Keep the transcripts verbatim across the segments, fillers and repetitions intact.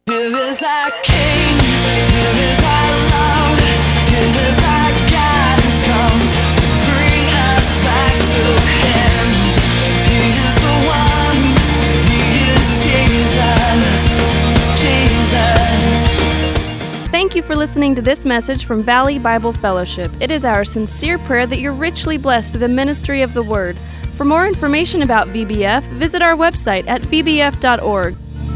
Here is our King, here is our love, here is our God who's come to bring us back to Him. He is the one, He is Jesus, Jesus. Thank you for listening to this message from Valley Bible Fellowship. It is our sincere prayer that you're richly blessed through the ministry of the Word. For more information about V B F, visit our website at v b f dot org.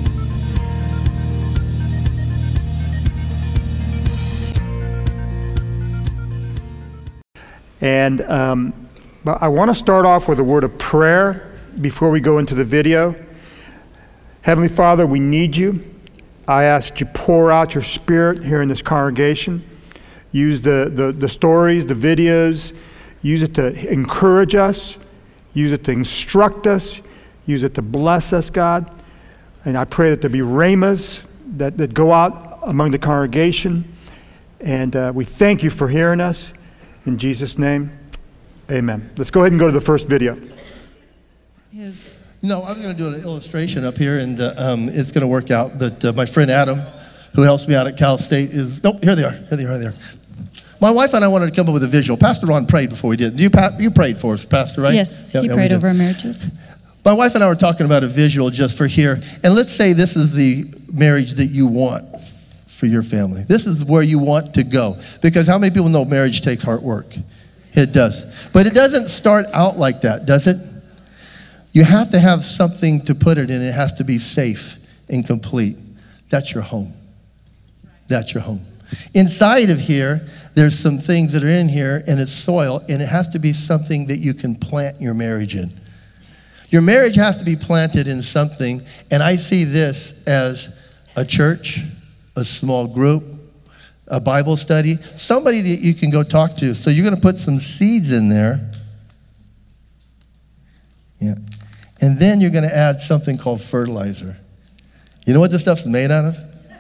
And um, but I want to start off with a word of prayer before we go into the video. Heavenly Father, we need you. I ask that you pour out your Spirit here in this congregation. Use the, the, the stories, the videos. Use it to encourage us. Use it to instruct us. Use it to bless us, God. And I pray that there be rhemas that, that go out among the congregation. And uh, we thank you for hearing us. In Jesus' name, amen. Let's go ahead and go to the first video. Yes. No, I was going to do an illustration up here, and uh, um, it's going to work out. But uh, my friend Adam, who helps me out at Cal State, is... Oh, here they are. Here they are. Here they are. My wife and I wanted to come up with a visual. Pastor Ron prayed before we did. You, you prayed for us, Pastor, right? Yes, yeah, he yeah, prayed over our marriages. My wife and I were talking about a visual just for here. And let's say this is the marriage that you want for your family. This is where you want to go. Because how many people know marriage takes hard work? It does. But it doesn't start out like that, does it? You have to have something to put it in. It has to be safe and complete. That's your home. That's your home. Inside of here, there's some things that are in here, and it's soil, and it has to be something that you can plant your marriage in. Your marriage has to be planted in something, and I see this as a church, a small group, a Bible study, somebody that you can go talk to. So you're going to put some seeds in there. Yeah. And then you're going to add something called fertilizer. You know what this stuff's made out of?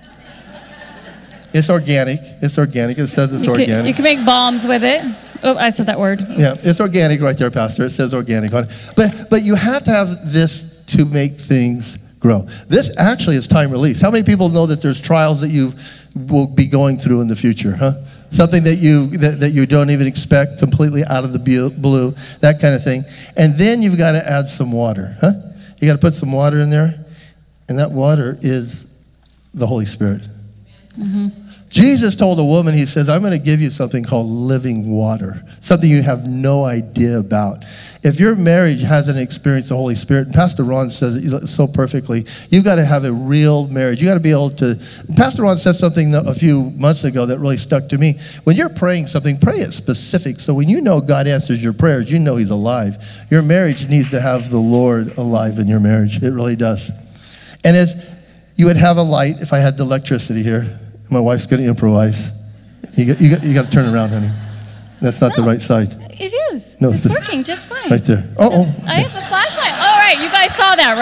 It's organic. It's organic. It says it's you organic. Can, you can make bombs with it. Oh, I said that word. Oops. Yeah, it's organic right there, Pastor. It says organic on it. But, but you have to have this to make things grow. This actually is time release. How many people know that there's trials that you will be going through in the future, huh? Something that you that, that you don't even expect, completely out of the blue, that kind of thing. And then you've got to add some water, huh? You got to put some water in there, and that water is the Holy Spirit. Mm-hmm. Jesus told a woman, he says, I'm going to give you something called living water, something you have no idea about. If your marriage hasn't experienced the Holy Spirit, and Pastor Ron says it so perfectly, you've got to have a real marriage. You've got to be able to... Pastor Ron said something a few months ago that really stuck to me. When you're praying something, pray it specific. So when you know God answers your prayers, you know He's alive. Your marriage needs to have the Lord alive in your marriage. It really does. And if you would have a light, if I had the electricity here, my wife's going to improvise. You got, you got, you got to turn around, honey. That's not no, the right side. It is. No, it's this, working just fine. Right there. Oh, oh. I have the flashlight. All right, you guys saw that,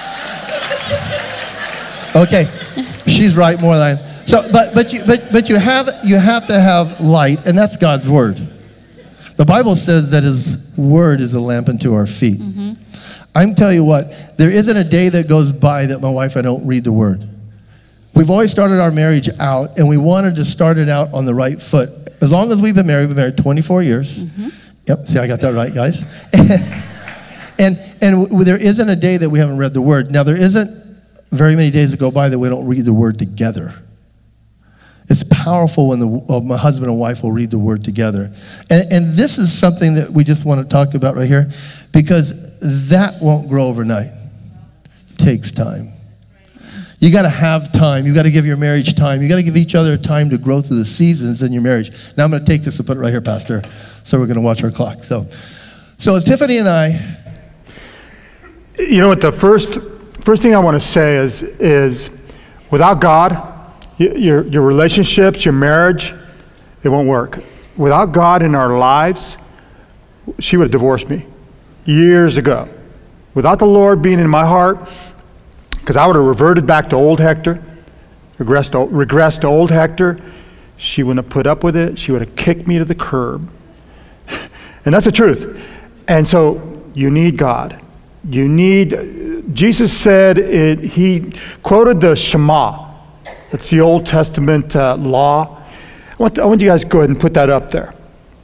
right? Okay, she's right more than I am. So, but but you but but you have you have to have light, and that's God's word. The Bible says that His word is a lamp unto our feet. Mm-hmm. I'm telling you what, there isn't a day that goes by that my wife and I don't read the word. We've always started our marriage out, and we wanted to start it out on the right foot. As long as we've been married, we've been married twenty-four years. Mm-hmm. Yep, see, I got that right, guys. and and w- there isn't a day that we haven't read the Word. Now, there isn't very many days that go by that we don't read the Word together. It's powerful when the uh, my husband and wife will read the Word together. And, and this is something that we just want to talk about right here, because that won't grow overnight. It takes time. You got to have time. You got to give your marriage time. You got to give each other time to grow through the seasons in your marriage. Now I'm going to take this and put it right here, Pastor. So we're going to watch our clock. So, so as Tiffany and I, you know what? The first first thing I want to say is is without God, your your relationships, your marriage, it won't work. Without God in our lives, she would have divorced me years ago. Without the Lord being in my heart. Because I would have reverted back to old Hector, regressed to, regressed to old Hector. She wouldn't have put up with it. She would have kicked me to the curb. And that's the truth. And so you need God. You need, Jesus said, it, he quoted the Shema. It's the Old Testament uh, law. I want, to, I want you guys to go ahead and put that up there.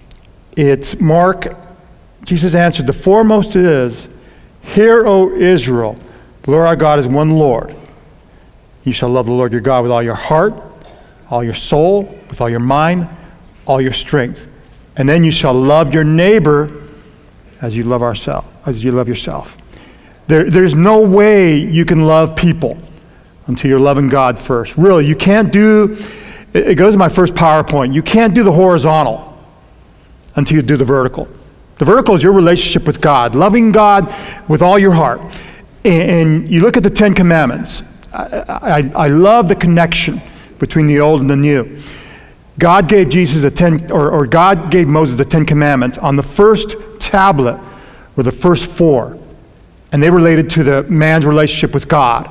It's Mark. Jesus answered, the foremost is, hear, O Israel, the Lord our God is one Lord. You shall love the Lord your God with all your heart, all your soul, with all your mind, all your strength. And then you shall love your neighbor as you love ourselves, as you love yourself. There, there's no way you can love people until you're loving God first. Really, you can't do, it, it goes to my first PowerPoint, you can't do the horizontal until you do the vertical. The vertical is your relationship with God, loving God with all your heart. And, and you look at the Ten Commandments. I, I, I love the connection between the old and the new. God gave Jesus a ten, or, or God gave Moses the Ten Commandments. On the first tablet were the first four, and they related to the man's relationship with God,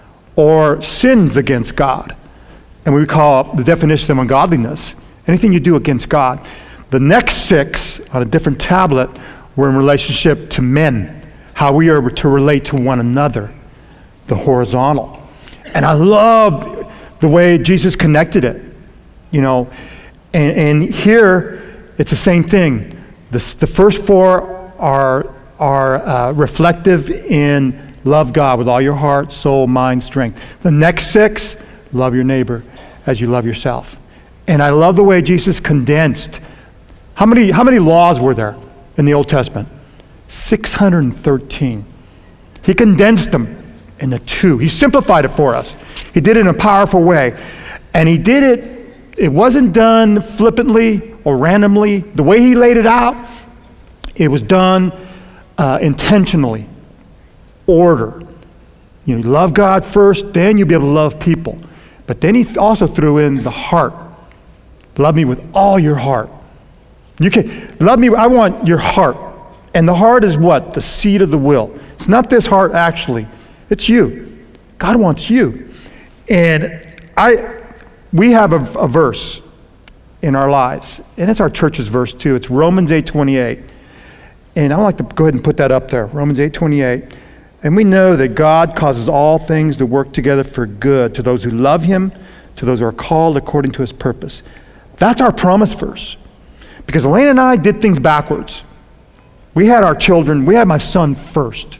or sins against God, and we call the definition of ungodliness anything you do against God. The next six on a different tablet were in relationship to men, how we are to relate to one another, the horizontal. And I love the way Jesus connected it, you know. And, and here, it's the same thing. The, the first four are, are uh, reflective in love God with all your heart, soul, mind, strength. The next six, love your neighbor as you love yourself. And I love the way Jesus condensed. How many, how many laws were there in the Old Testament? six hundred thirteen. He condensed them into two. He simplified it for us. He did it in a powerful way. And he did it, it wasn't done flippantly or randomly. The way he laid it out, it was done uh, intentionally. Order. You know, you love God first, then you'll be able to love people. But then he also threw in the heart. Love me with all your heart. You can love me, I want your heart. And the heart is what? The seat of the will. It's not this heart actually. It's you. God wants you. And I, we have a, a verse in our lives, and it's our church's verse too. It's Romans eight twenty-eight. And I would like to go ahead and put that up there, Romans eight twenty-eight. And we know that God causes all things to work together for good to those who love him, to those who are called according to his purpose. That's our promise verse. Because Elaine and I did things backwards. We had our children, we had my son first.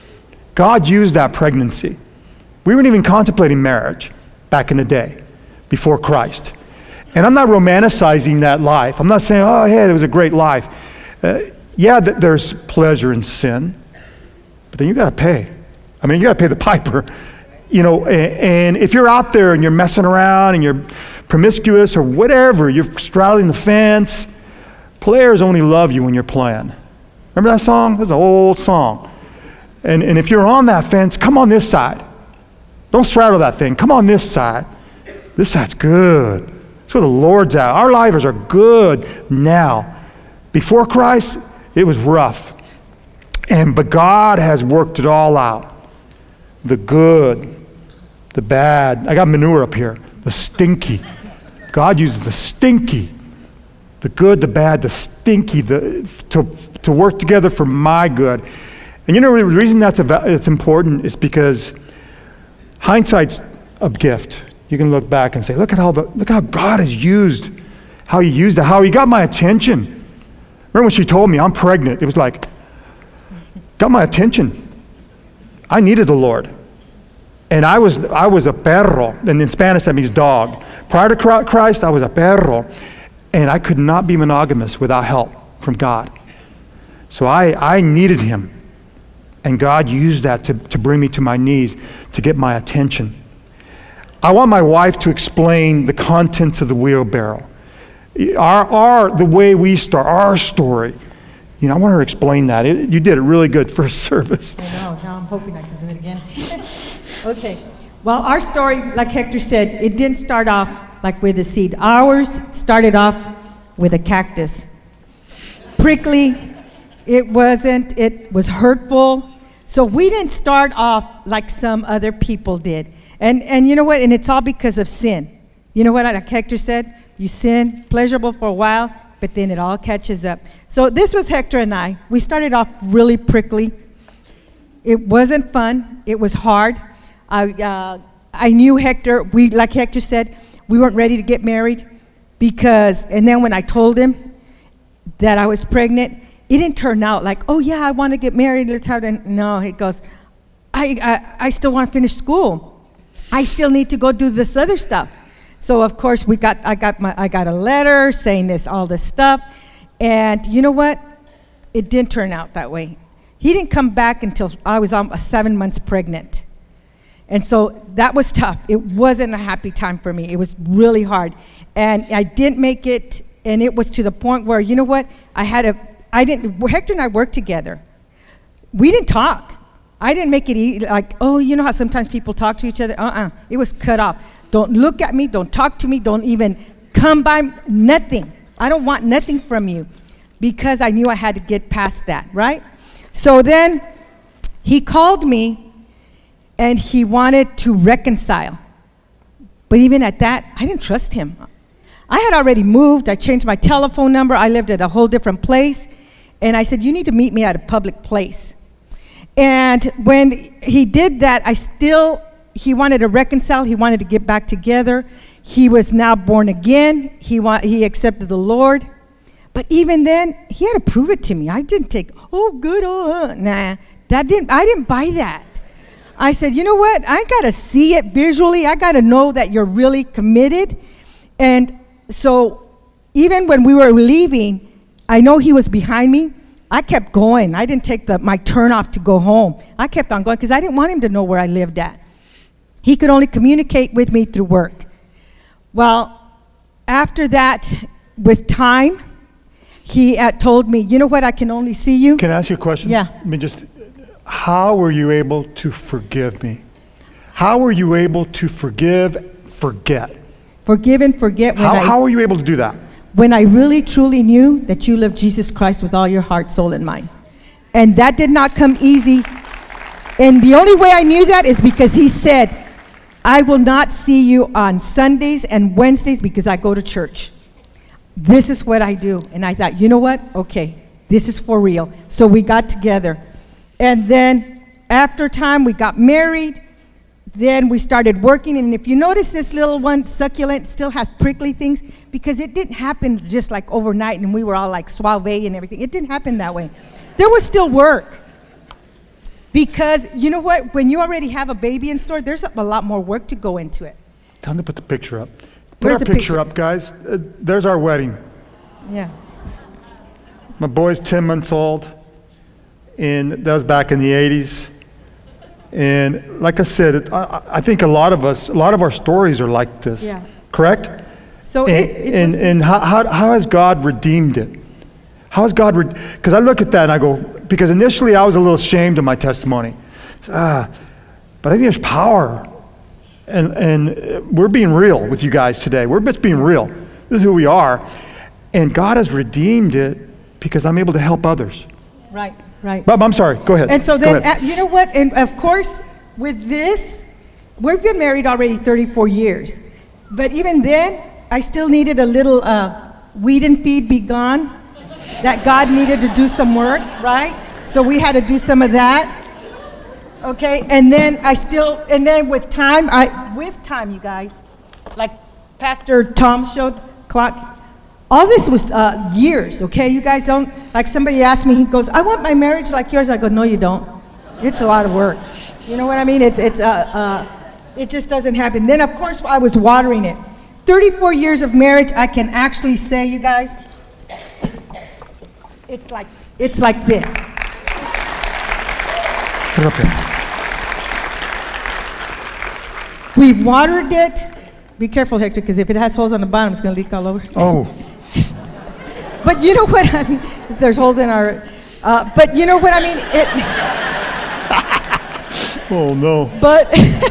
God used that pregnancy. We weren't even contemplating marriage back in the day, before Christ. And I'm not romanticizing that life. I'm not saying, oh, yeah, it was a great life. Uh, yeah, th- there's pleasure in sin, but then you got to pay. I mean, you got to pay the piper. You know, and, and if you're out there and you're messing around and you're promiscuous or whatever, you're straddling the fence, players only love you when you're playing. Remember that song? That's an old song. And, and if you're on that fence, come on this side. Don't straddle that thing. Come on this side. This side's good. That's where the Lord's at. Our lives are good now. Before Christ, it was rough. And but God has worked it all out. The good, the bad. I got manure up here. The stinky. God uses the stinky, the good, the bad, the stinky, the to to work together for my good. And you know the reason that's a, it's important is because hindsight's a gift. You can look back and say, look at how the, look how God has used, how he used it, how he got my attention. Remember when she told me I'm pregnant? It was like, got my attention. I needed the Lord. And I was I was a perro, and in Spanish that means dog. Prior to Christ, I was a perro, and I could not be monogamous without help from God. So I, I needed him, and God used that to, to bring me to my knees, to get my attention. I want my wife to explain the contents of the wheelbarrow. Our, our, the way we start, our story. You know, I want her to explain that. It, you did it really good first service. I know, now I'm hoping I can do it again. Okay, well, our story, like Hector said, it didn't start off like with a seed. Ours started off with a cactus. Prickly, it wasn't, it was hurtful. So we didn't start off like some other people did. And and you know what, and it's all because of sin. You know what, like Hector said, you sin, pleasurable for a while, but then it all catches up. So this was Hector and I. We started off really prickly. It wasn't fun, it was hard. I, uh, I knew Hector. We, like Hector said, we weren't ready to get married because, and then when I told him that I was pregnant, it didn't turn out like, oh yeah, I want to get married, let's have that. No, he goes, I, I, I still want to finish school. I still need to go do this other stuff. So of course we got, I got my, I got a letter saying this, all this stuff. And you know what? It didn't turn out that way. He didn't come back until I was um, seven months pregnant. And so that was tough. It wasn't a happy time for me. It was really hard. And I didn't make it, and it was to the point where, you know what? I had a, I didn't, Hector and I worked together. We didn't talk. I didn't make it easy, like, oh, you know how sometimes people talk to each other? Uh-uh. It was cut off. Don't look at me. Don't talk to me. Don't even come by. Nothing. I don't want nothing from you, because I knew I had to get past that, right? So then he called me and he wanted to reconcile. But even at that, I didn't trust him. I had already moved. I changed my telephone number. I lived at a whole different place. And I said, you need to meet me at a public place. And when he did that, I still, he wanted to reconcile. He wanted to get back together. He was now born again. He wa- he accepted the Lord. But even then, he had to prove it to me. I didn't take, oh, good, oh, uh, nah. That didn't, I didn't buy that. I said, you know what? I got to see it visually. I got to know that you're really committed. And so even when we were leaving, I know he was behind me. I kept going. I didn't take the, my turn off to go home. I kept on going because I didn't want him to know where I lived at. He could only communicate with me through work. Well, after that, with time, he uh, told me, you know what, I can only see you. Can I ask you a question? Yeah. I mean, just, how were you able to forgive me? How were you able to forgive, forget? Forgive and forget. When How, I, how were you able to do that? When I really, truly knew that you loved Jesus Christ with all your heart, soul, and mind. And that did not come easy. And the only way I knew that is because he said, I will not see you on Sundays and Wednesdays because I go to church. This is what I do. And I thought, you know what? Okay, this is for real. So we got together. And then after time, we got married. Then we started working. And if you notice, this little one, Succulent, still has prickly things because it didn't happen just like overnight and we were all like suave and everything. It didn't happen that way. There was still work. Because you know what? When you already have a baby in store, there's a lot more work to go into it. Tell them to put the picture up. Put Where's our the picture, picture? up, guys. Uh, there's our wedding. Yeah. My boy's ten months old, and that was back in the eighties. And like I said, it, I, I think a lot of us, a lot of our stories are like this. Yeah. Correct? So and it, it and, was, and how, how, how has God redeemed it? How has God, because I look at that and I go, because initially I was a little ashamed of my testimony. Ah, but I think there's power. And, and we're being real with you guys today. We're just being real. This is who we are. And God has redeemed it because I'm able to help others. right, right. Bob, I'm sorry. Go ahead. And so Go then, ahead. uh, you know what? And of course, with this, we've been married already thirty-four years. But even then, I still needed a little uh, weed and feed be gone. That God needed to do some work, right? So we had to do some of that. Okay, and then I still, and then with time, I with time, you guys, like Pastor Tom showed, clock, all this was uh, years, okay? You guys don't, like somebody asked me, he goes, I want my marriage like yours. I go, no, you don't. It's a lot of work. You know what I mean? It's, it's, uh, uh, it just doesn't happen. Then, of course, I was watering it. thirty-four years of marriage, I can actually say, you guys, it's like, it's like this. Put it up here. We've watered it. Be careful, Hector, because if it has holes on the bottom, it's going to leak all over. Oh, But you know what I mean? If there's holes in our, uh, but you know what I mean? It. oh no. But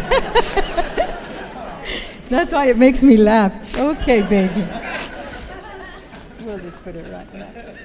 that's why it makes me laugh. Okay, baby. We'll just put it right there.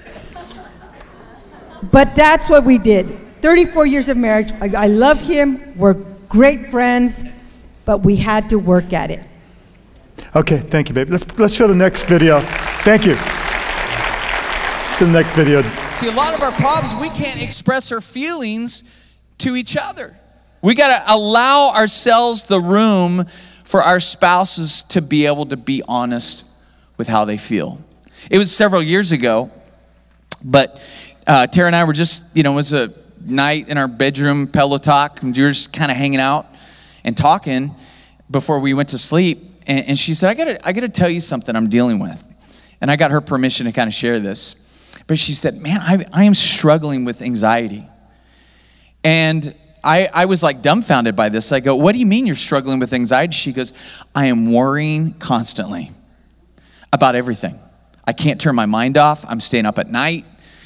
But that's what we did. thirty-four years of marriage. I, I love him. We're great friends, but we had to work at it. Okay, thank you, baby. Let's let's show the next video. Thank you. To the next video. See, a lot of our problems, we can't express our feelings to each other. We got to allow ourselves the room for our spouses to be able to be honest with how they feel. It was several years ago, but uh, Tara and I were just, you know, it was a night in our bedroom, pillow talk, and we were just kind of hanging out and talking before we went to sleep. And, and she said, I gotta, I gotta tell you something I'm dealing with. And I got her permission to kind of share this. But she said, man, I, I am struggling with anxiety. And I, I was like dumbfounded by this. I go, what do you mean you're struggling with anxiety? She goes, I am worrying constantly about everything. I can't turn my mind off. I'm staying up at night.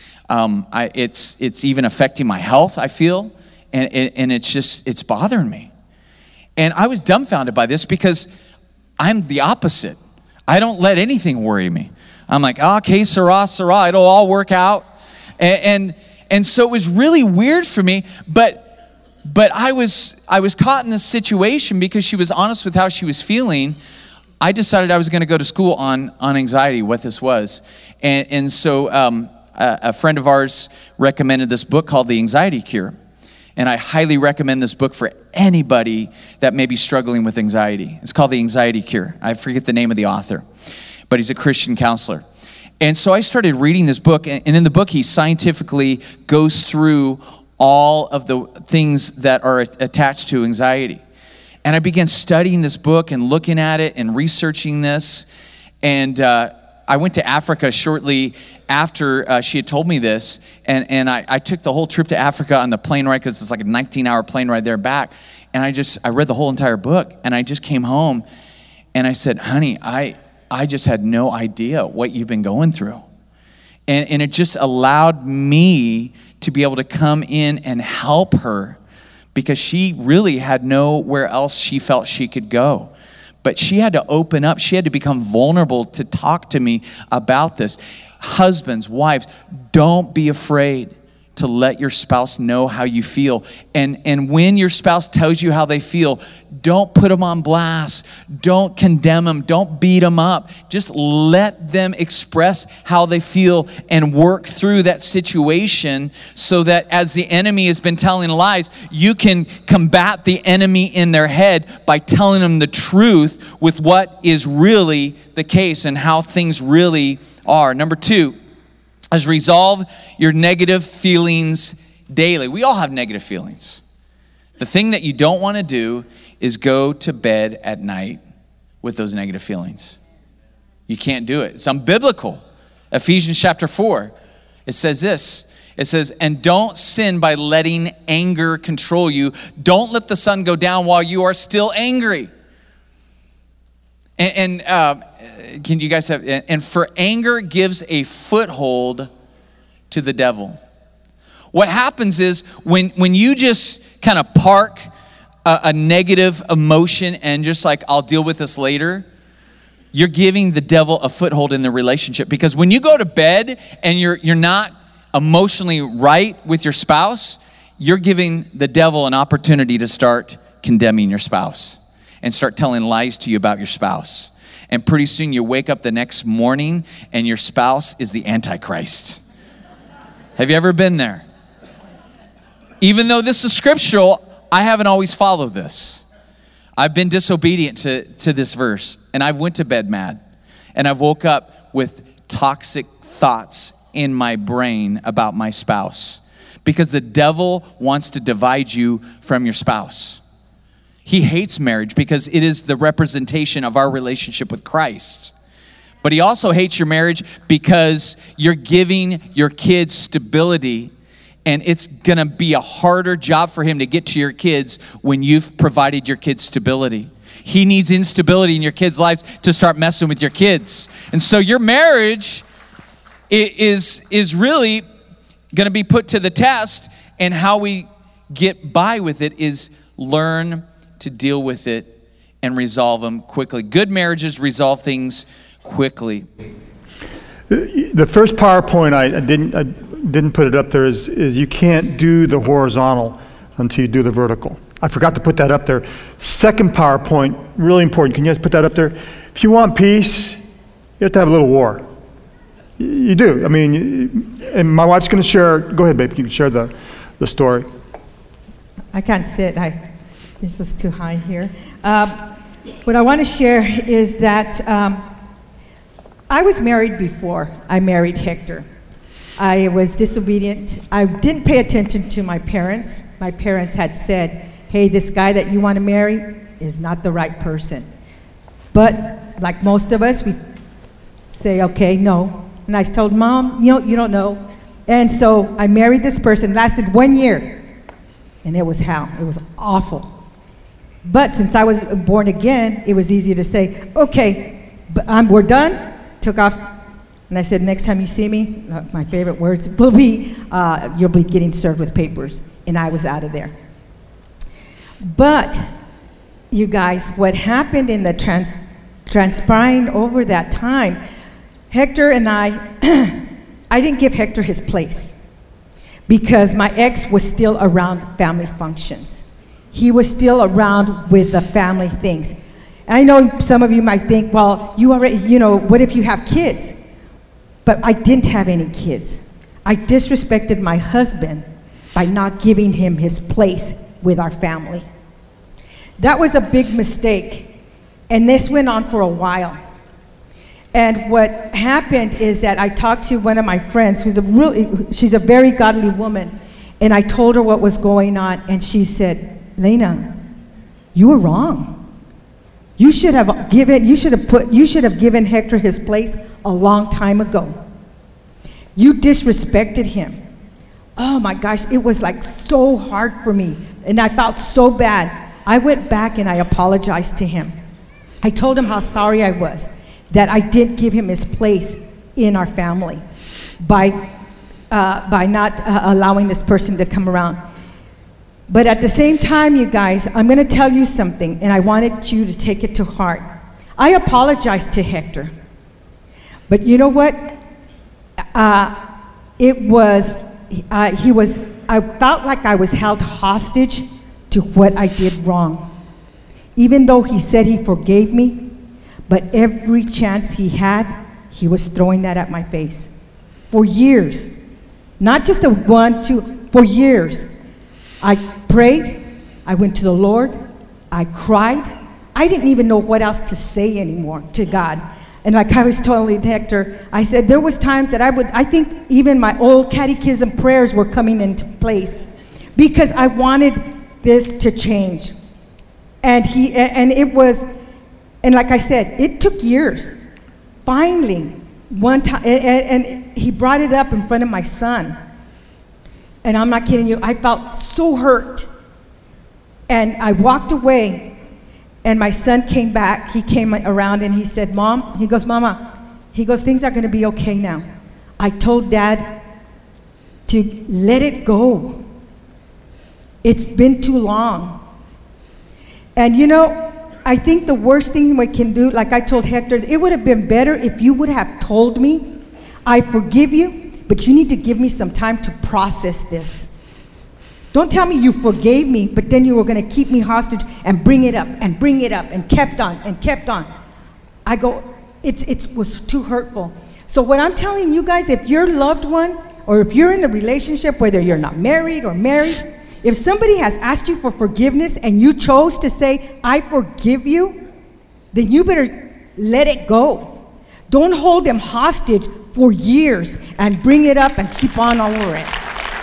Um, I, it's it's even affecting my health, I feel. And, and, and it's just, it's bothering me. And I was dumbfounded by this because I'm the opposite. I don't let anything worry me. I'm like, oh, okay, Sarah, Sarah, it'll all work out. And, and and so it was really weird for me, but but I was I was caught in this situation because she was honest with how she was feeling. I decided I was going to go to school on on anxiety, what this was, and and so um, a, a friend of ours recommended this book called The Anxiety Cure, and I highly recommend this book for anybody that may be struggling with anxiety. It's called The Anxiety Cure. I forget the name of the author, but he's a Christian counselor. And so I started reading this book, and in the book, he scientifically goes through all of the things that are attached to anxiety. And I began studying this book and looking at it and researching this. And uh, I went to Africa shortly after uh, she had told me this, and, and I, I took the whole trip to Africa on the plane ride, because it's like a nineteen-hour plane ride there back. And I just, I read the whole entire book, and I just came home, and I said, honey, I... I just had no idea what you've been going through. And, and it just allowed me to be able to come in and help her, because she really had nowhere else she felt she could go. But she had to open up. She had to become vulnerable to talk to me about this. Husbands, wives, don't be afraid to let your spouse know how you feel. And, and when your spouse tells you how they feel, don't put them on blast. Don't condemn them. Don't beat them up. Just let them express how they feel and work through that situation, so that as the enemy has been telling lies, you can combat the enemy in their head by telling them the truth with what is really the case and how things really are. Number two, is resolve your negative feelings daily. We all have negative feelings. The thing that you don't want to do is go to bed at night with those negative feelings. You can't do it. It's unbiblical. Ephesians chapter four, it says this. It says, and don't sin by letting anger control you. Don't let the sun go down while you are still angry. And, and uh, can you guys have, and for anger gives a foothold to the devil. What happens is when, when you just kind of park a, a negative emotion and just like, I'll deal with this later, you're giving the devil a foothold in the relationship. Because when you go to bed and you're you're not emotionally right with your spouse, you're giving the devil an opportunity to start condemning your spouse and start telling lies to you about your spouse. And pretty soon you wake up the next morning and your spouse is the Antichrist. Have you ever been there? Even though this is scriptural, I haven't always followed this. I've been disobedient to, to this verse, and I've went to bed mad, and I've woke up with toxic thoughts in my brain about my spouse, because the devil wants to divide you from your spouse. He hates marriage because it is the representation of our relationship with Christ. But he also hates your marriage because you're giving your kids stability, and it's going to be a harder job for him to get to your kids when you've provided your kids stability. He needs instability in your kids' lives to start messing with your kids. And so your marriage is, is really going to be put to the test, and how we get by with it is learn to deal with it and resolve them quickly. Good marriages resolve things quickly. The first PowerPoint, I, I didn't I didn't put it up there, is, is you can't do the horizontal until you do the vertical. I forgot to put that up there. Second PowerPoint, really important. Can you guys put that up there? If you want peace, you have to have a little war. You do. I mean, and my wife's going to share. Go ahead, babe. You can share the, the story. I can't sit. I, this is too high here. Um, what I want to share is that um, I was married before I married Hector. I was disobedient. I didn't pay attention to my parents. My parents had said, hey, this guy that you want to marry is not the right person. But like most of us, we say, okay, no. And I told Mom, you know, you don't know. And so I married this person, lasted one year. And it was hell. It was awful. But since I was born again, it was easy to say, okay, but um, we're done. Took off. And I said, next time you see me, uh, my favorite words will be, uh, you'll be getting served with papers. And I was out of there. But, you guys, what happened in the trans transpiring over that time, Hector and I, I didn't give Hector his place because my ex was still around family functions. He was still around with the family things. I know some of you might think, well, you already, you know, what if you have kids? But I didn't have any kids. I disrespected my husband by not giving him his place with our family. That was a big mistake. And this went on for a while. And what happened is that I talked to one of my friends who's a really, she's a very godly woman. And I told her what was going on. And she said, Lena, you were wrong. You should have given, you should have put, you should have given Hector his place a long time ago. You disrespected him. Oh my gosh, it was like so hard for me. And I felt so bad. I went back and I apologized to him. I told him how sorry I was that I didn't give him his place in our family by, uh, by not uh, allowing this person to come around. But at the same time, you guys, I'm going to tell you something, and I wanted you to take it to heart. I apologized to Hector. But you know what? Uh, it was, uh, he was, I felt like I was held hostage to what I did wrong. Even though he said he forgave me, but every chance he had, he was throwing that at my face. For years. Not just a one, two, for years. I prayed, I went to the Lord, I cried. I didn't even know what else to say anymore to God. And like I was telling Hector, I said there was times that I would, I think even my old catechism prayers were coming into place because I wanted this to change. And he, and it was, and like I said, it took years. Finally, one time, and, and he brought it up in front of my son. And I'm not kidding you, I felt so hurt. And I walked away, and my son came back. He came around and he said, Mom, he goes, Mama, he goes, things are gonna be okay now. I told Dad to let it go. It's been too long. And you know, I think the worst thing we can do, like I told Hector, it would have been better if you would have told me, I forgive you, but you need to give me some time to process this. Don't tell me you forgave me, but then you were going to keep me hostage and bring it up and bring it up and kept on and kept on. I go, it's, it was too hurtful. So what I'm telling you guys, if your loved one, or if you're in a relationship, whether you're not married or married, if somebody has asked you for forgiveness and you chose to say, I forgive you, then you better let it go. Don't hold them hostage for years and bring it up and keep on over it.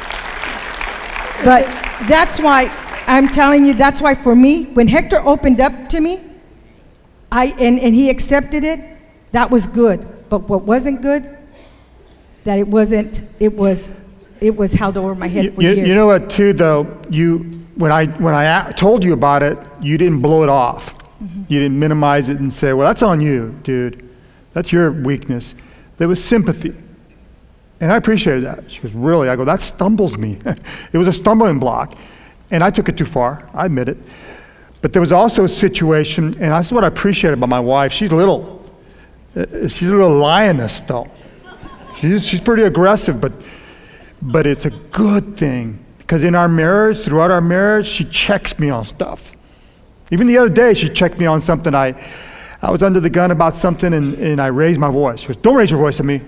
But that's why I'm telling you, that's why for me, when Hector opened up to me, I and, and he accepted it, that was good. But what wasn't good, that it wasn't, it was, it was held over my head for you, years. You know what, too, though, you, when I, when I a- told you about it, you didn't blow it off. Mm-hmm. You didn't minimize it and say, well, that's on you, dude. That's your weakness. There was sympathy. And I appreciated that. She goes, really? I go, that stumbles me. It was a stumbling block. And I took it too far, I admit it. But there was also a situation, and that's what I appreciate about my wife. She's little. Uh, she's a little lioness, though. She's, she's pretty aggressive, but, but it's a good thing. Because in our marriage, throughout our marriage, she checks me on stuff. Even the other day, she checked me on something. I, I was under the gun about something, and, and I raised my voice. She goes, don't raise your voice at me.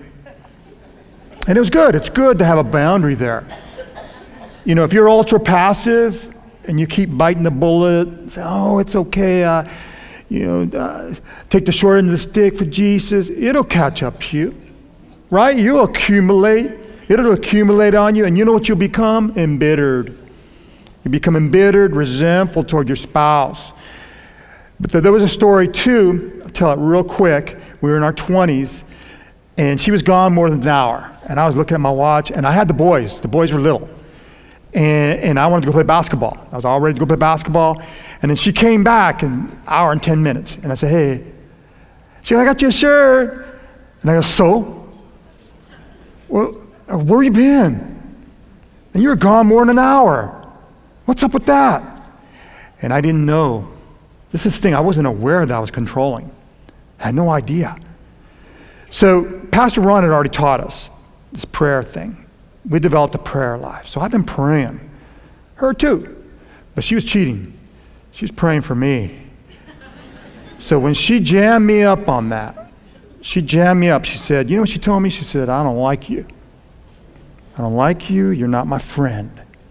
And it was good. It's good to have a boundary there. You know, if you're ultra passive, and you keep biting the bullet, say, oh, it's okay, uh, you know, uh, take the short end of the stick for Jesus, it'll catch up to you, right? You'll accumulate. It'll accumulate on you, and you know what you'll become? Embittered. You become embittered, resentful toward your spouse. But there was a story, too. I'll tell it real quick. We were in our twenties, and she was gone more than an hour. And I was looking at my watch, and I had the boys. The boys were little. And, and I wanted to go play basketball. I was all ready to go play basketball. And then she came back in an hour and ten minutes. And I said, hey. She goes, I got you a shirt. And I go, so? Well, where you been? And you were gone more than an hour. What's up with that? And I didn't know. This is the thing, I wasn't aware that I was controlling. I had no idea. So Pastor Ron had already taught us this prayer thing. We developed a prayer life. So I've been praying. Her too. But she was cheating. She was praying for me. So when she jammed me up on that, she jammed me up. She said, you know what she told me? She said, I don't like you. I don't like you. You're not my friend.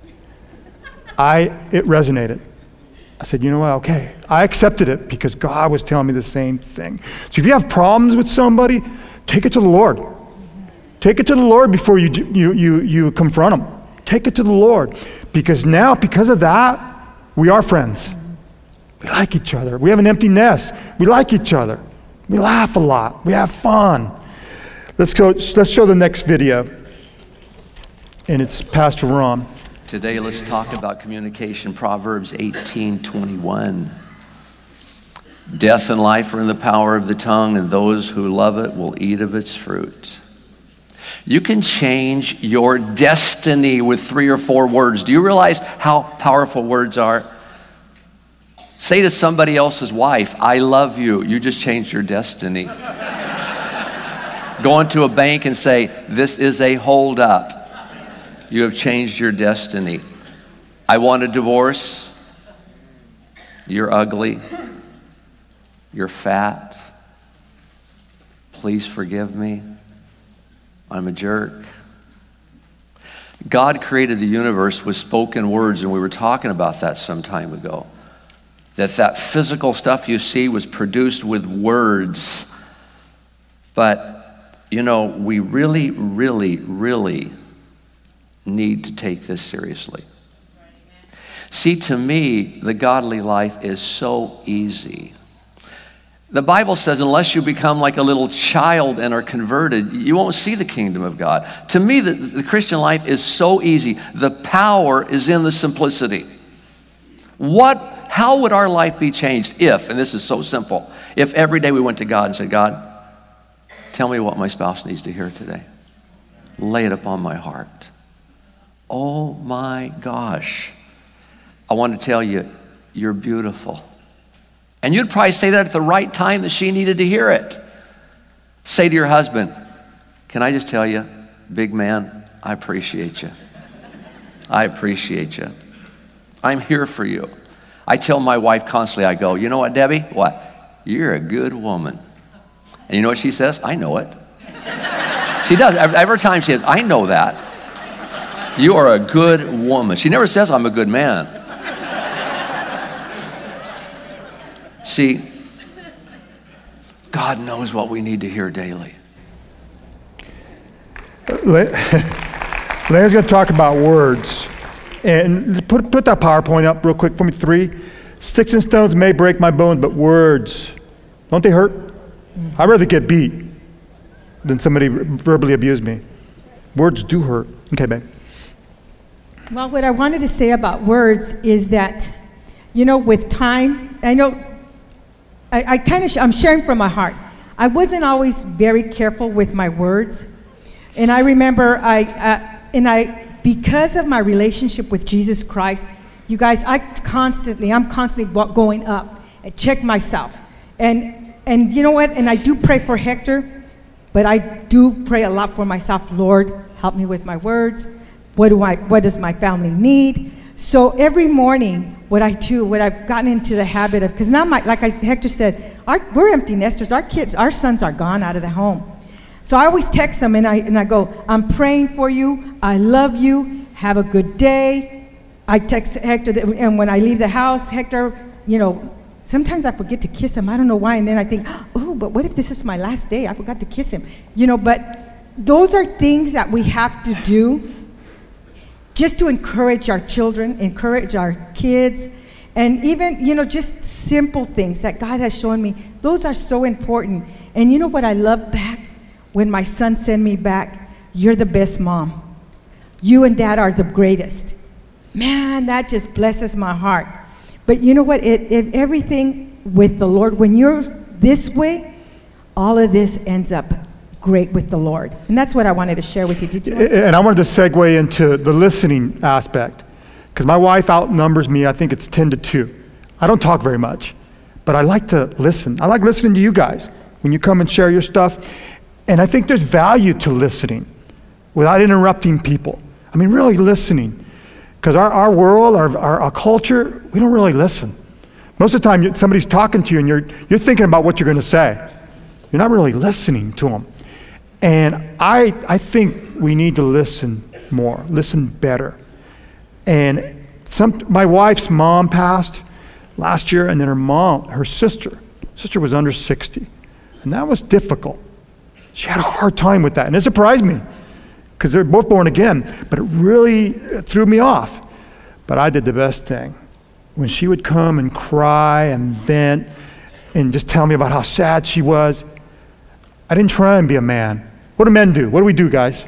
I, it resonated. I said, you know what, okay. I accepted it because God was telling me the same thing. So if you have problems with somebody, take it to the Lord. Take it to the Lord before you, you, you, you confront them. Take it to the Lord. Because now, because of that, we are friends. We like each other. We have an empty nest. We like each other. We laugh a lot. We have fun. Let's go, let's show the next video. And it's Pastor Ron. Today, let's talk about communication. Proverbs eighteen twenty-one. Death and life are in the power of the tongue, and those who love it will eat of its fruit. You can change your destiny with three or four words. Do you realize how powerful words are? Say to somebody else's wife, I love you. You just changed your destiny. Go into a bank and say, this is a holdup. You have changed your destiny. I want a divorce. You're ugly. You're fat. Please forgive me. I'm a jerk. God created the universe with spoken words, and we were talking about that some time ago. That that physical stuff you see was produced with words. But, you know, we really, really, really need to take this seriously. See, to me, the godly life is so easy. The Bible says unless you become like a little child and are converted, you won't see the kingdom of God. To me, the, the Christian life is so easy. The power is in the simplicity. What, how would our life be changed if, and this is so simple, if every day we went to God and said, God, tell me what my spouse needs to hear today. Lay it upon my heart. Oh my gosh. I want to tell you, you're beautiful. And you'd probably say that at the right time that she needed to hear it. Say to your husband, can I just tell you, big man, I appreciate you. I appreciate you. I'm here for you. I tell my wife constantly, I go, you know what, Debbie? What? You're a good woman. And you know what she says? I know it. She does. Every time she says, I know that. You are a good woman. She never says, I'm a good man. See, God knows what we need to hear daily. Leah's going to talk about words. And put, put that PowerPoint up real quick for me. Three. Sticks and stones may break my bones, but words, don't they hurt? I'd rather get beat than somebody verbally abuse me. Words do hurt. Okay, babe. Well, what I wanted to say about words is that, you know, with time, I know, I, I kind of, sh- I'm sharing from my heart. I wasn't always very careful with my words. And I remember, I, uh, and I, because of my relationship with Jesus Christ, you guys, I constantly, I'm constantly going up and check myself. And, and you know what? And I do pray for Hector, but I do pray a lot for myself. Lord, help me with my words. What do I, what does my family need? So every morning, what I do, what I've gotten into the habit of, because now, my, like I, Hector said, our, we're empty nesters. Our kids, our sons are gone out of the home. So I always text them and I, and I go, I'm praying for you. I love you. Have a good day. I text Hector, that, and when I leave the house, Hector, you know, sometimes I forget to kiss him. I don't know why. And then I think, oh, but what if this is my last day? I forgot to kiss him. You know, but those are things that we have to do just to encourage our children, encourage our kids, and even, you know, just simple things that God has shown me. Those are so important. And you know what I love back? When my son sent me back, you're the best mom. You and Dad are the greatest. Man, that just blesses my heart. But you know what? It, it, everything with the Lord, when you're this way, all of this ends up great with the Lord. And that's what I wanted to share with you. Did you? And I wanted to segue into the listening aspect, because my wife outnumbers me. I think it's ten to two. I don't talk very much, but I like to listen. I like listening to you guys when you come and share your stuff. And I think there's value to listening without interrupting people. I mean, really listening. Because our, our world, our, our, our culture, we don't really listen. Most of the time, somebody's talking to you and you're, you're thinking about what you're going to say. You're not really listening to them. And I, I think we need to listen more, listen better. And some, my wife's mom passed last year, and then her mom, her sister, sister was under sixty. And that was difficult. She had a hard time with that. And it surprised me, because they're both born again, but it really threw me off. But I did the best thing. When she would come and cry and vent and just tell me about how sad she was, I didn't try and be a man. What do men do? What do we do, guys?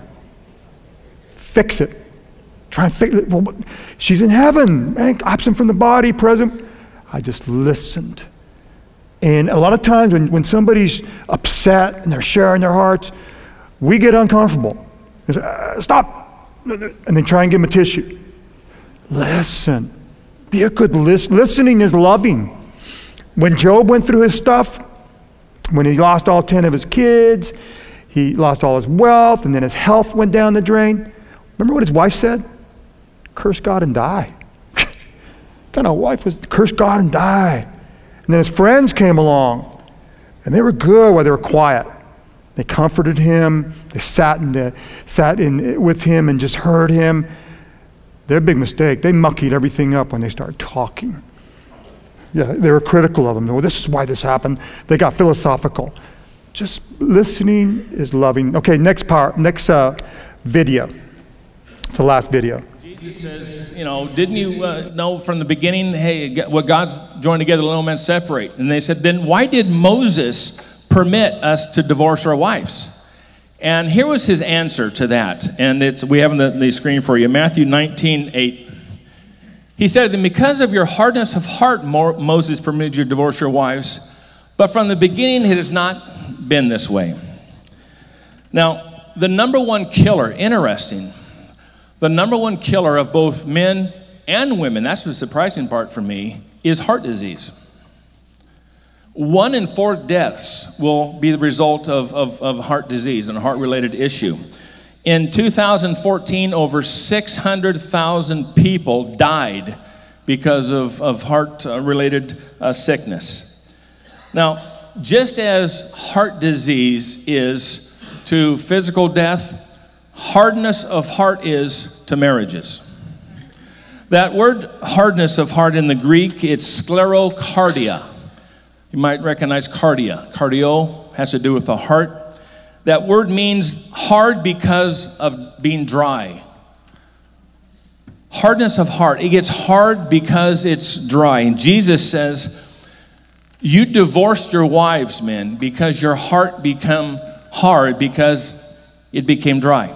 Fix it. Try and fix it. Well, she's in heaven, man, absent from the body, present. I just listened. And a lot of times when, when somebody's upset and they're sharing their hearts, we get uncomfortable. Say, uh, Stop. And they try and give them a tissue. Listen. Be a good listen. Listening is loving. When Job went through his stuff, when he lost all ten of his kids, he lost all his wealth, and then his health went down the drain. Remember what his wife said? Curse God and die. What kind of wife was curse God and die? And then his friends came along, and they were good while they were quiet. They comforted him. They sat in the sat in with him and just heard him. Their big mistake, they muckied everything up when they started talking. Yeah, they were critical of him. Oh, this is why this happened. They got philosophical. Just listening is loving. Okay, next part, next uh, video. It's the last video. Jesus says, you know, didn't you uh, know from the beginning, hey, what God's joined together, let no man separate? And they said, then why did Moses permit us to divorce our wives? And here was his answer to that. And it's we have on the, the screen for you, Matthew nineteen eight. He said, then because of your hardness of heart, Moses permitted you to divorce your wives, but from the beginning it has not been this way. Now, the number one killer, interesting, the number one killer of both men and women, that's the surprising part for me, is heart disease. One in four deaths will be the result of, of, of heart disease and a heart-related issue. In two thousand fourteen, over six hundred thousand people died because of, of heart-related uh, sickness. Now, just as heart disease is to physical death, hardness of heart is to marriages. That word hardness of heart in the Greek, it's sclerocardia. You might recognize cardia. Cardio has to do with the heart. That word means hard because of being dry. Hardness of heart. It gets hard because it's dry. And Jesus says, you divorced your wives, men, because your heart became hard because it became dry.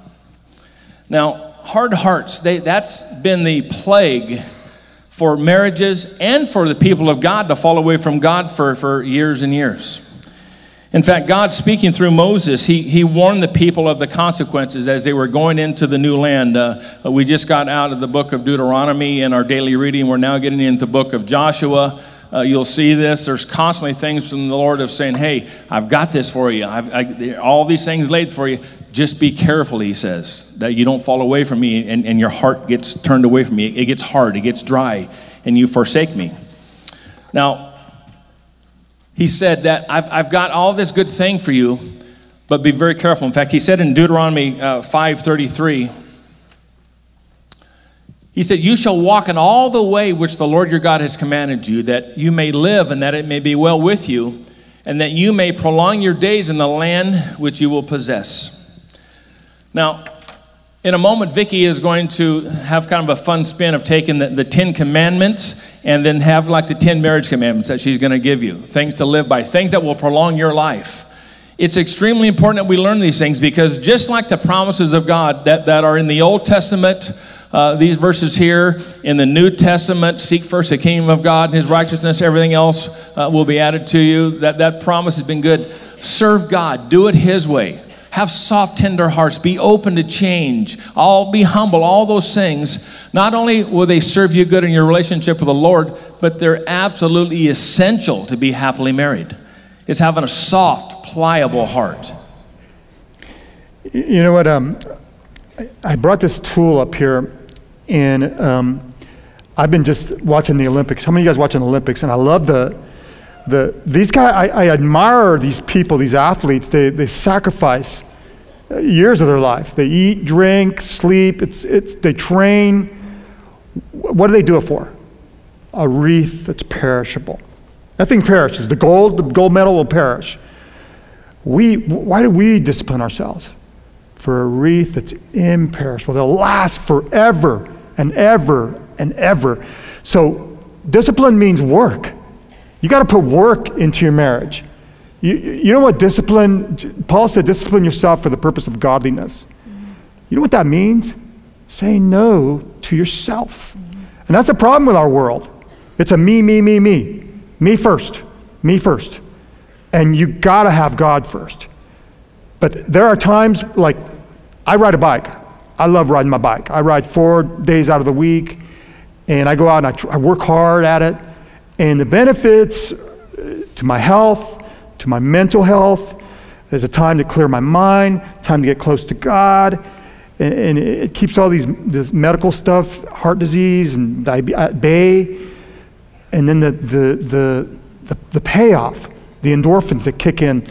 Now, hard hearts, they, that's been the plague for marriages and for the people of God to fall away from God for, for years and years. In fact, God speaking through Moses, he, he warned the people of the consequences as they were going into the new land. Uh, we just got out of the book of Deuteronomy in our daily reading. We're now getting into the book of Joshua. Uh, you'll see this. There's constantly things from the Lord of saying, hey, I've got this for you. I've, I, all these things laid for you. Just be careful, he says, that you don't fall away from me and, and your heart gets turned away from me. It gets hard, it gets dry, and you forsake me. Now, he said that I've, I've got all this good thing for you, but be very careful. In fact, he said in Deuteronomy uh, five thirty-three, He said, you shall walk in all the way which the Lord your God has commanded you, that you may live and that it may be well with you, and that you may prolong your days in the land which you will possess. Now, in a moment, Vicki is going to have kind of a fun spin of taking the, the Ten Commandments and then have like the ten marriage commandments that she's going to give you, things to live by, things that will prolong your life. It's extremely important that we learn these things because just like the promises of God that, that are in the Old Testament, uh, these verses here, in the New Testament, seek first the kingdom of God and his righteousness, everything else uh, will be added to you. That, that promise has been good. Serve God, do it his way. Have soft, tender hearts. Be open to change. All be humble. All those things. Not only will they serve you good in your relationship with the Lord, but they're absolutely essential to be happily married. It's having a soft, pliable heart. You know what? Um, I brought this tool up here, and um, I've been just watching the Olympics. How many of you guys watching the Olympics? And I love the the these guys. I, I admire these people, these athletes. They they sacrifice years of their life. They eat, drink, sleep. It's it's they train. What do they do it for? A wreath that's perishable. Nothing perishes. The gold, the gold medal will perish. We, why do we discipline ourselves? For a wreath that's imperishable. They'll last forever and ever and ever. So discipline means work. You got to put work into your marriage. You, you know what discipline, Paul said, discipline yourself for the purpose of godliness. You know what that means? Say no to yourself. And that's the problem with our world. It's a me, me, me, me. Me first, me first. And you gotta have God first. But there are times, like, I ride a bike. I love riding my bike. I ride four days out of the week, and I go out and I, tr- I work hard at it. And the benefits to my health, to my mental health, there's a time to clear my mind, time to get close to God, and, and it keeps all these this medical stuff, heart disease and diabetes at bay. And then the, the the the the payoff, the endorphins that kick in.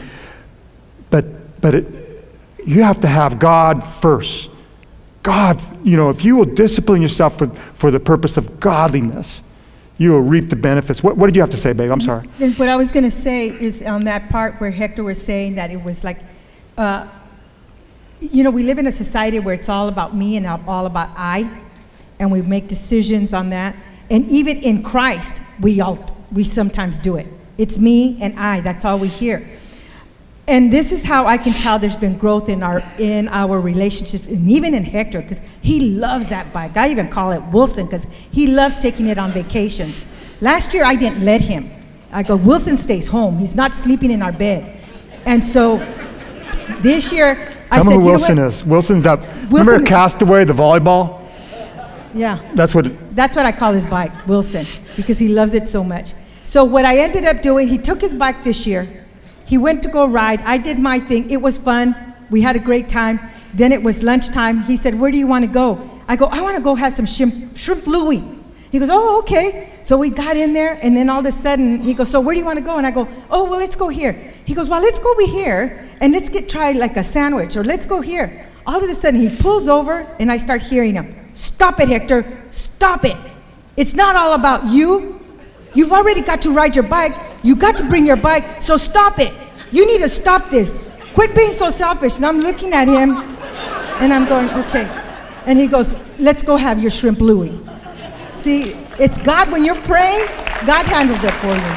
But but it, you have to have God first. God, you know, if you will discipline yourself for, for the purpose of godliness, you will reap the benefits. What, what did you have to say, babe? I'm sorry. And what I was going to say is on that part where Hector was saying that it was like, uh, you know, we live in a society where it's all about me and all about I, and we make decisions on that. And even in Christ, we all we sometimes do it. It's me and I. That's all we hear. And this is how I can tell there's been growth in our in our relationships, and even in Hector, because he loves that bike. I even call it Wilson because he loves taking it on vacations. Last year, I didn't let him. I go, Wilson stays home. He's not sleeping in our bed. And so this year, I Tell said, me who you know Wilson what? is. Wilson's that. Wilson remember is- Castaway, the volleyball? Yeah. That's what. That's what I call his bike, Wilson, because he loves it so much. So what I ended up doing, he took his bike this year. He went to go ride. I did my thing. It was fun. We had a great time. Then it was lunchtime. He said, where do you want to go? I go, I want to go have some shrimp, shrimp Louis. He goes, oh, okay. So we got in there, and then all of a sudden, he goes, so where do you want to go? And I go, oh, well, let's go here. He goes, well, let's go over here, and let's get try like a sandwich, or let's go here. All of a sudden, he pulls over, and I start hearing him, stop it, Hector, stop it. It's not all about you. You've already got to ride your bike. You got to bring your bike, so stop it. You need to stop this. Quit being so selfish. And I'm looking at him, and I'm going, okay. And he goes, let's go have your shrimp Louis. See, it's God, when you're praying, God handles it for you.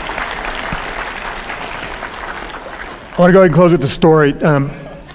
I want to go ahead and close with the story. Um,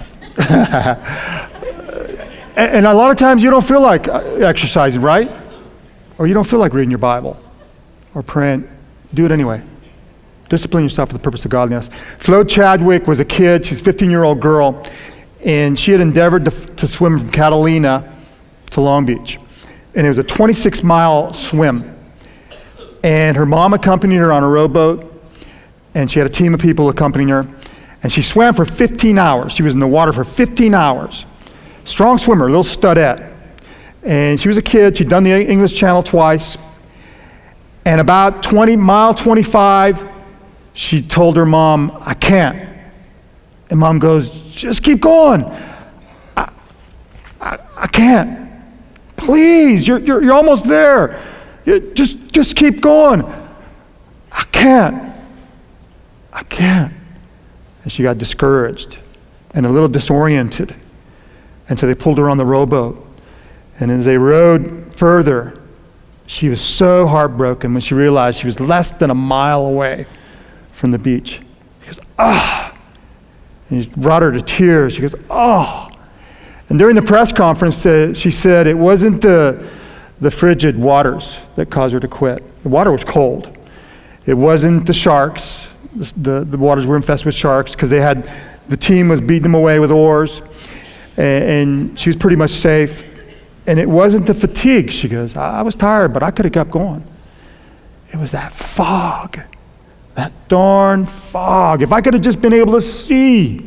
and, and a lot of times you don't feel like exercising, right? Or you don't feel like reading your Bible or praying. Do it anyway. Discipline yourself for the purpose of godliness. Flo Chadwick was a kid. She's a fifteen-year-old girl, and she had endeavored to, to swim from Catalina to Long Beach. And it was a twenty-six mile swim. And her mom accompanied her on a rowboat, and she had a team of people accompanying her. And she swam for fifteen hours. She was in the water for fifteen hours. Strong swimmer, little studette. And she was a kid. She'd done the English Channel twice. And about twenty, mile twenty-five, she told her mom, I can't. And mom goes, just keep going. I, I, I can't. please, you're, you're, you're almost there. You- just, just keep going. I can't. I can't. And she got discouraged and a little disoriented. And so they pulled her on the rowboat. And as they rowed further, she was so heartbroken when she realized she was less than a mile away from the beach. She goes, ah. And he brought her to tears. She goes, oh. And during the press conference, uh, she said it wasn't the, the frigid waters that caused her to quit. The water was cold. It wasn't the sharks. The, the, the waters were infested with sharks because they had, the team was beating them away with oars. And, and she was pretty much safe. And it wasn't the fatigue. She goes, I, I was tired, but I could have kept going. It was that fog. That darn fog. If I could have just been able to see.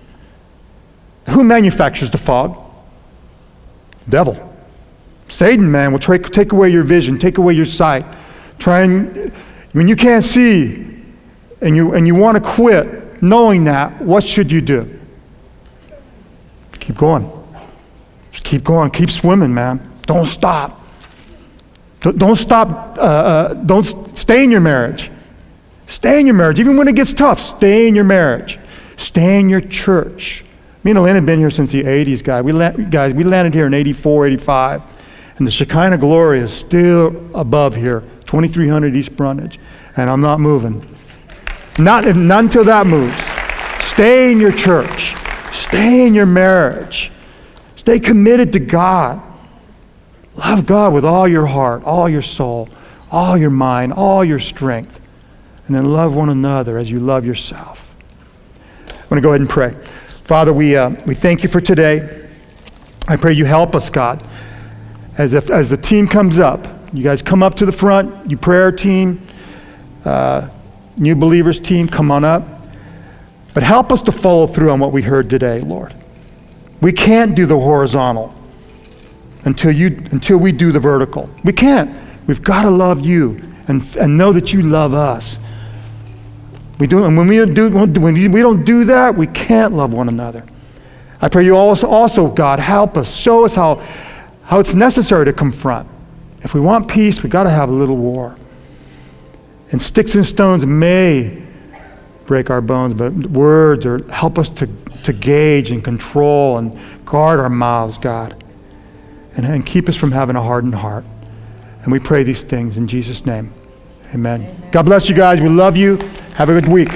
Who manufactures the fog? Devil. Satan, man, will take, take away your vision, take away your sight. Try and, when you can't see and you, and you want to quit, knowing that, what should you do? Keep going. Just keep going. Keep swimming, man. Don't stop. Don't, don't stop. Uh, uh, don't stay in your marriage. Stay in your marriage. Even when it gets tough, stay in your marriage. Stay in your church. Me and Elaine have been here since the eighties, guys. We, la- guys, we landed here in eighty-four, eighty-five. And the Shekinah glory is still above here, twenty-three hundred East Brundage. And I'm not moving. Not, not until that moves. Stay in your church. Stay in your marriage. Stay committed to God. Love God with all your heart, all your soul, all your mind, all your strength. And then love one another as you love yourself. I'm going to go ahead and pray. Father, we uh, we thank you for today. I pray you help us, God. As if, as the team comes up, you guys come up to the front, you prayer team, uh, new believers team, come on up. But help us to follow through on what we heard today, Lord. We can't do the horizontal until you until we do the vertical. We can't. We've got to love you and and know that you love us. We do, and when we do when we don't do that, we can't love one another. I pray you also, also God, help us, show us how how it's necessary to confront. If we want peace, we got to have a little war. And sticks and stones may break our bones, but words are help us to, to gauge and control and guard our mouths, God, and, and keep us from having a hardened heart. And we pray these things in Jesus' name. Amen. Amen. God bless you guys. We love you. Have a good week.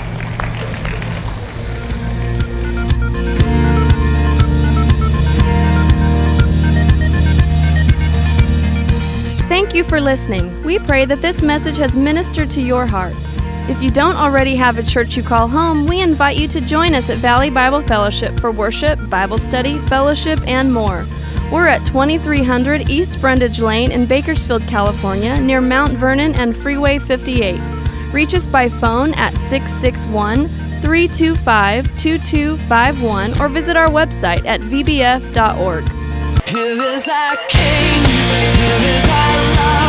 Thank you for listening. We pray that this message has ministered to your heart. If you don't already have a church you call home, we invite you to join us at Valley Bible Fellowship for worship, Bible study, fellowship, and more. We're at twenty-three hundred East Brundage Lane in Bakersfield, California, near Mount Vernon and Freeway fifty-eight. Reach us by phone at six six one, three two five, two two five one or visit our website at v b f dot org. Here is our King, here is our love.